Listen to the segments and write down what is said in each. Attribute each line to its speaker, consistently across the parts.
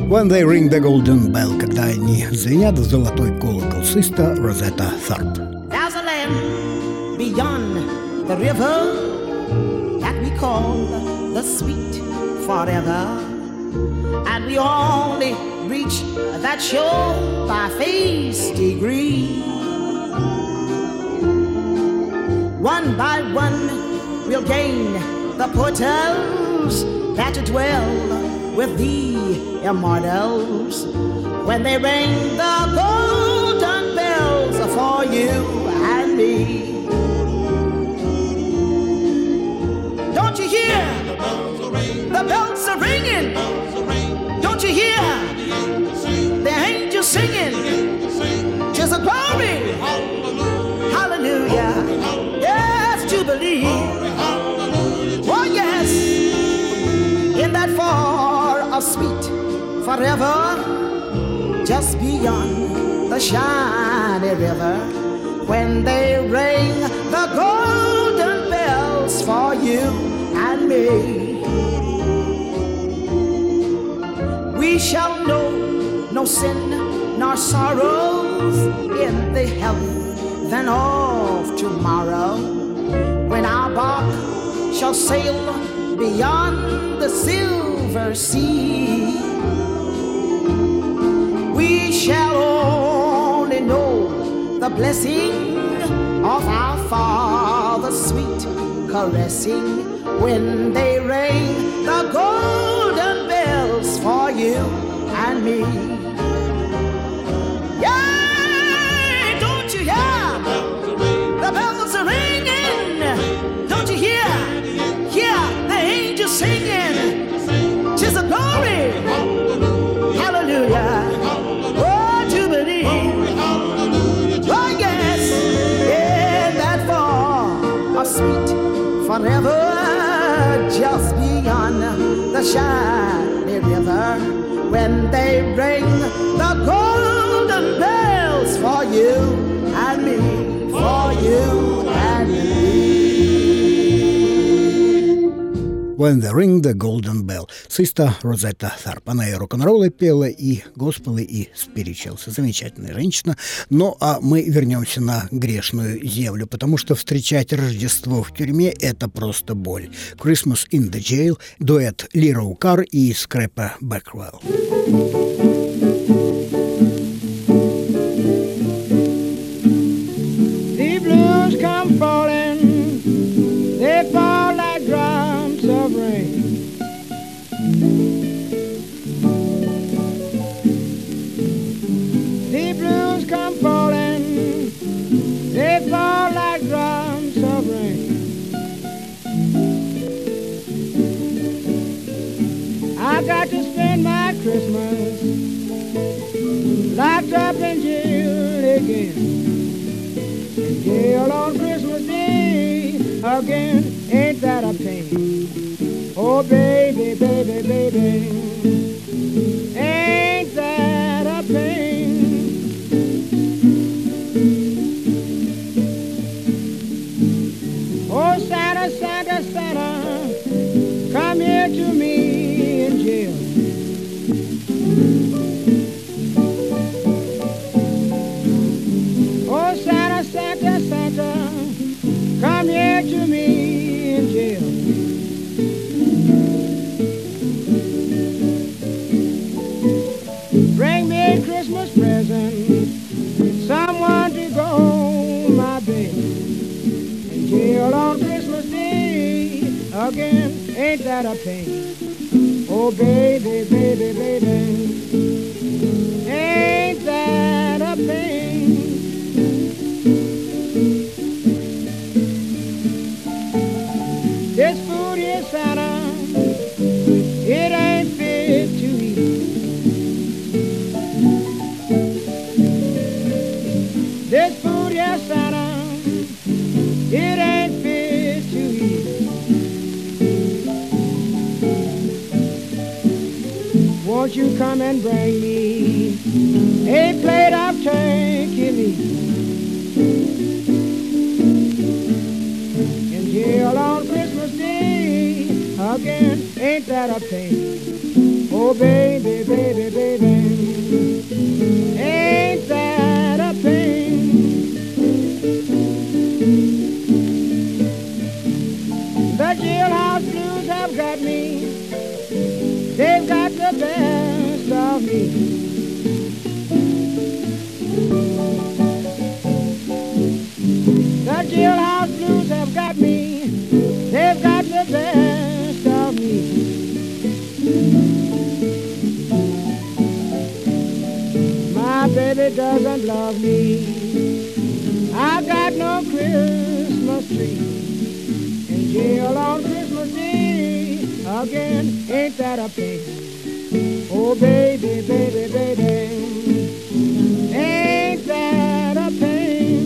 Speaker 1: When They Ring the Golden Bell, когда они звенят в золотой колокол, Sister Rosetta Tharpe.
Speaker 2: There's a land beyond the river that we call the sweet forever, and we only reach that shore by face degree. One by one we'll gain the portals that dwell with the immortals when they ring the golden bells for you and me. Don't you hear? The bells are ringing. Don't you hear? The angels singing. Just a glory. Hallelujah. Yes, Jubilee. Oh, yes. In that far off sweet forever, just beyond the shiny river, when they ring the golden bells for you and me, we shall know no sin nor sorrows in the heaven of tomorrow, when our bark shall sail beyond the silver sea. We shall only know the blessing of our Father's sweet caressing when they ring the golden bells for you and me. Yeah, don't you hear? The bells are ringing. Don't you hear? Hear the angels singing. 'Tis a glory. Hallelujah. Oh, Jubilee. Oh, yes. Yeah, that far of sweet forever, just beyond the shiny river, when they ring the golden bells for you and me, for you and me.
Speaker 1: When They Ring the Golden Bell. Sister Rosetta Tharpe. Она и рок-н-роллы пела, и госпелы, и спиричуэлсы. Замечательная женщина. Ну, а мы вернемся на грешную землю, потому что встречать Рождество в тюрьме – это просто боль. Christmas in the Jail, дуэт Ли Роу Карр и Скрэпа Бэквелл.
Speaker 3: The blues come falling, they fall like drops of rain. The blues come falling, they fall like drops of rain. I got to spend my Christmas locked up in jail again. In jail on Christmas Day again, ain't that a pain? Oh, baby, baby, baby, ain't that a pain? Oh, Santa, Santa, Santa, come here to me in jail. Oh, Santa, Santa, Santa, come here to me in jail. Bring me a Christmas present, someone to go my baby. In jail on Christmas Day again, ain't that a pain? Oh, baby, baby, baby, ain't that a pain? This food here, Santa, it ain't fit to eat. This food here, Santa, it ain't fit to eat. Won't you come and bring me a plate of turkey meat? In jail on Christmas Day again, ain't that a pain? Oh, baby, baby, baby, ain't that a pain? The jailhouse blues have got me. They've got the best of me. The jailhouse blues have got me. They've got the best of me. My baby doesn't love me. I got no Christmas tree. In jail on Christmas Eve. Again, ain't that a pain? Oh, baby, baby, baby, ain't that a pain?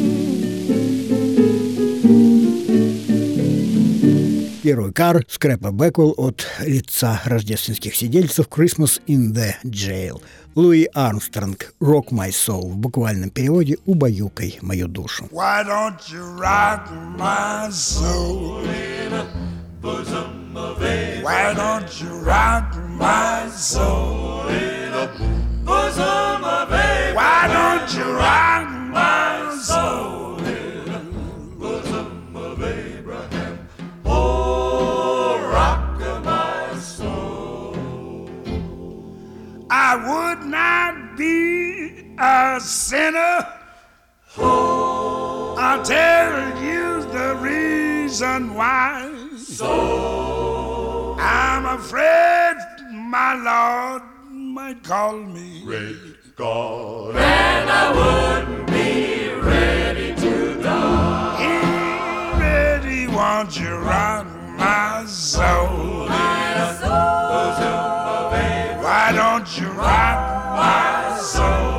Speaker 1: Первый кар Скрэпа Бэквелл от лица рождественских сидельцев «Christmas in the Jail». Луи Армстронг «Rock My Soul», в буквальном переводе «Убаюкай мою душу».
Speaker 4: Why don't you rock my soul in a bosom of Abraham? Why don't you rock my soul in a bosom of Abraham? Why don't you rock my soul in a bosom of Abraham? Oh, rock my soul. I would not be a sinner. Oh, I'll tell you the reason why. So I'm afraid my Lord might call me. Great God, and I wouldn't be ready to die. He really wants you rock my soul. My soul. Why don't you rock my soul?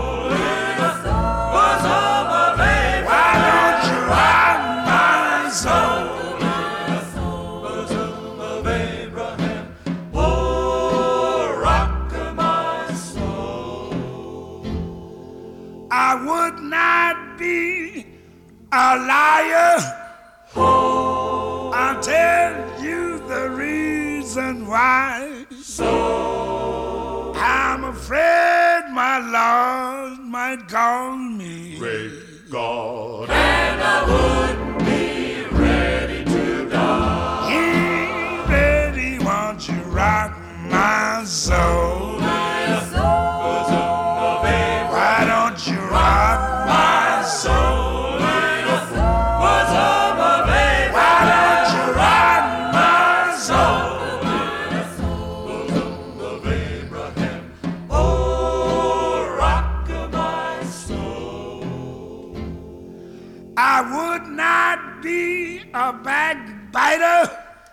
Speaker 4: I would not be a liar. Oh, I'll tell you the reason why. So I'm afraid my Lord might call me. Great God, and I wouldn't be ready to die. He really wants you rock my soul. My soul. Why don't you rock my soul in a bosom of Abraham? Why don't you rock my soul in a bosom of Abraham? Oh, rock my soul. I would not be a backbiter.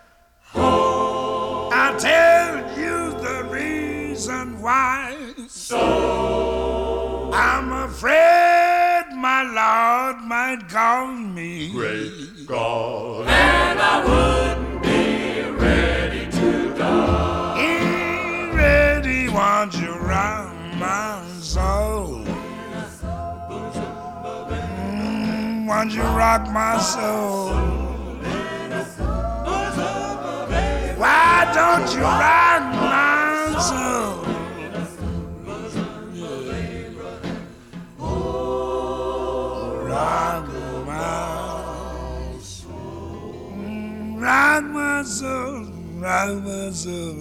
Speaker 4: Oh, I'll tell you the reason why. So I'm afraid my Lord might call me. Great God, and I wouldn't be ready to die. He really wants you round my soul. Wants you rock my soul. Why don't you rock my soul? Rock my soul, rock my soul, rock my soul.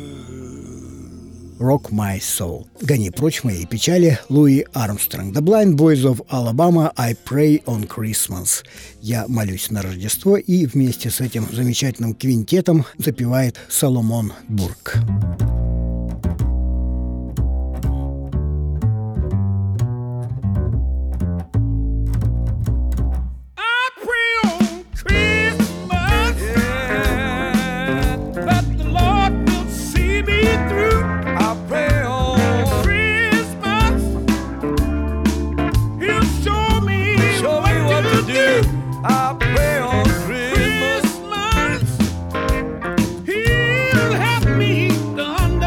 Speaker 1: «Rock My Soul». «Гони прочь мои печали» Луи Армстронг. «The Blind Boys of Alabama, I Pray on Christmas». «Я молюсь на Рождество», и вместе с этим замечательным квинтетом запевает Соломон Бурк.
Speaker 5: I pray on Christmas. He'll help me to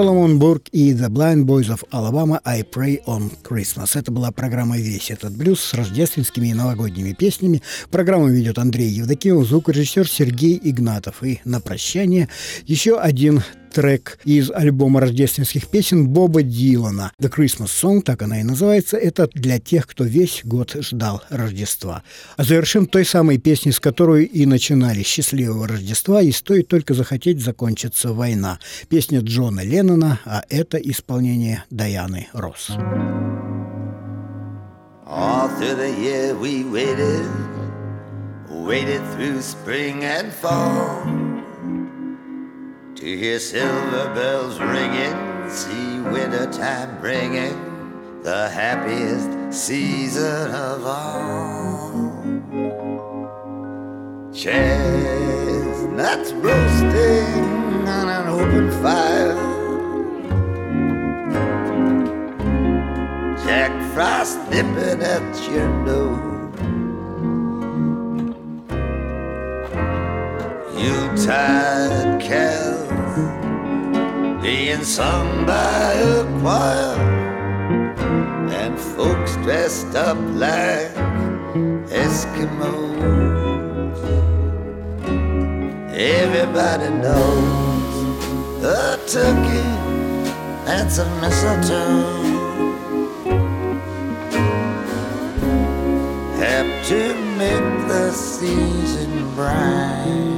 Speaker 1: Соломон Бурк и The Blind Boys of Alabama «I Pray on Christmas». Это была программа «Весь этот блюз» с рождественскими и новогодними песнями. Программу ведет Андрей Евдокимов, звукорежиссер Сергей Игнатов. И на прощание еще один трек из альбома рождественских песен Боба Дилана. The Christmas Song, так она и называется. Это для тех, кто весь год ждал Рождества. А завершим той самой песней, с которой и начинали «Счастливого Рождества», и стоит только захотеть, закончится война. Песня Джона Леннона, а это исполнение Дайаны Росс.
Speaker 5: All through the year we waited through spring and fall, to hear silver bells ringing, see wintertime bringing the happiest season of all. Chestnuts roasting on an open fire, Jack Frost nipping at your nose, Yuletide carols being sung by a choir, and folks dressed up like Eskimos. Everybody knows a turkey and some mistletoe have to make the season bright.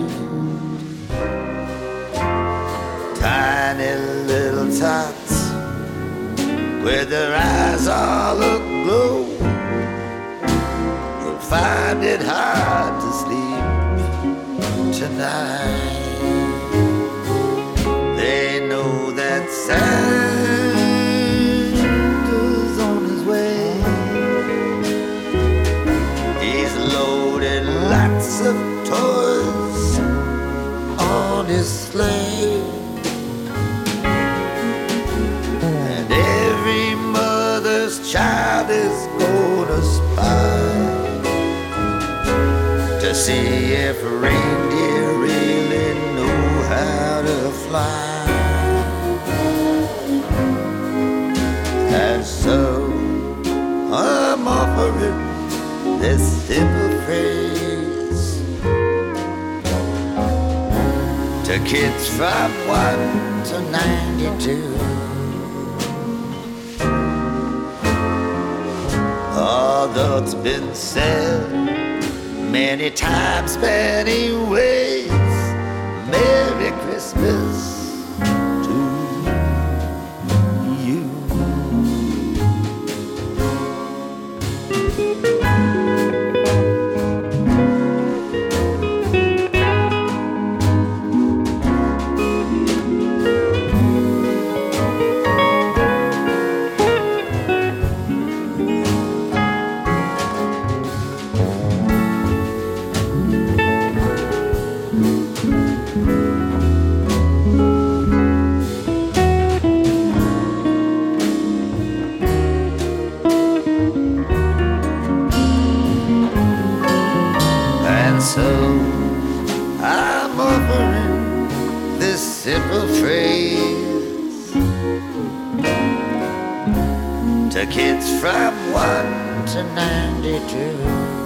Speaker 5: Tiny little tots with their eyes all aglow will find it hard to sleep tonight. They know that Santa's on his way. He's loaded lots of toys on his sleigh, and every mother's child is gonna spy to see if reindeer really know how to fly. And so I'm offering this simple phrase to kids from 1 to 92. Although it's been said many times, many ways, Merry Christmas to you. So I'm offering this simple phrase to kids from 1 to 92.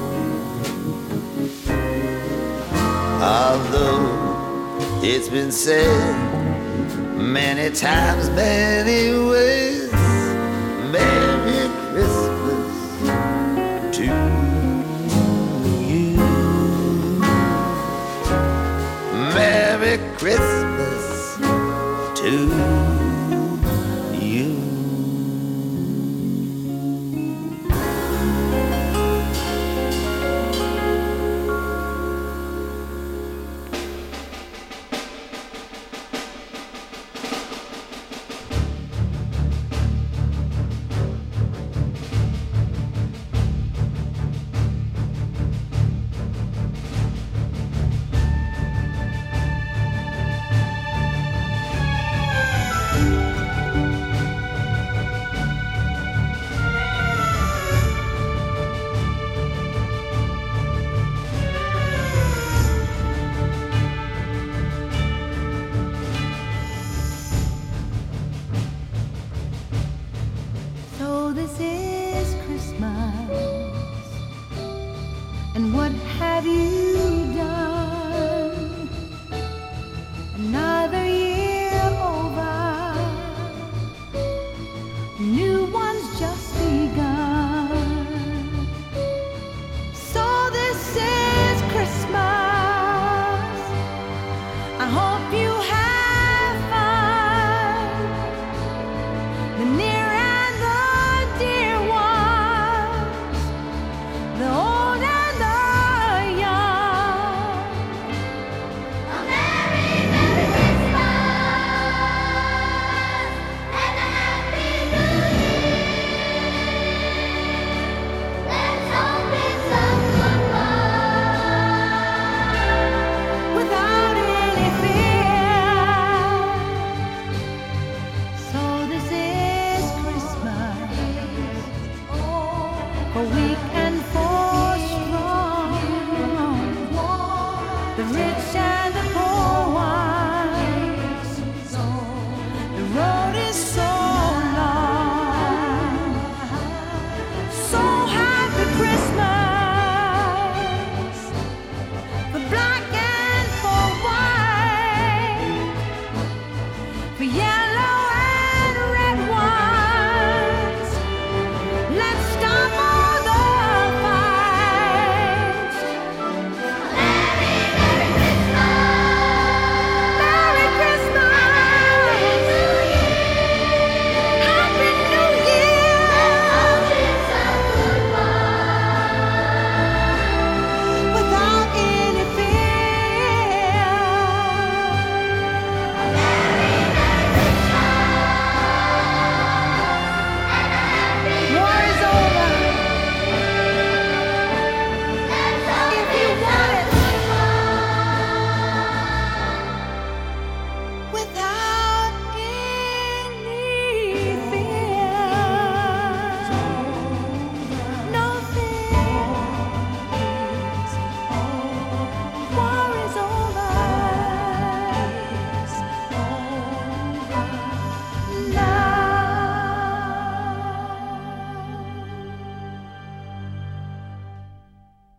Speaker 5: Although it's been said many times, many ways, Merry Christmas to you. Merry Christmas to you.
Speaker 6: And what have you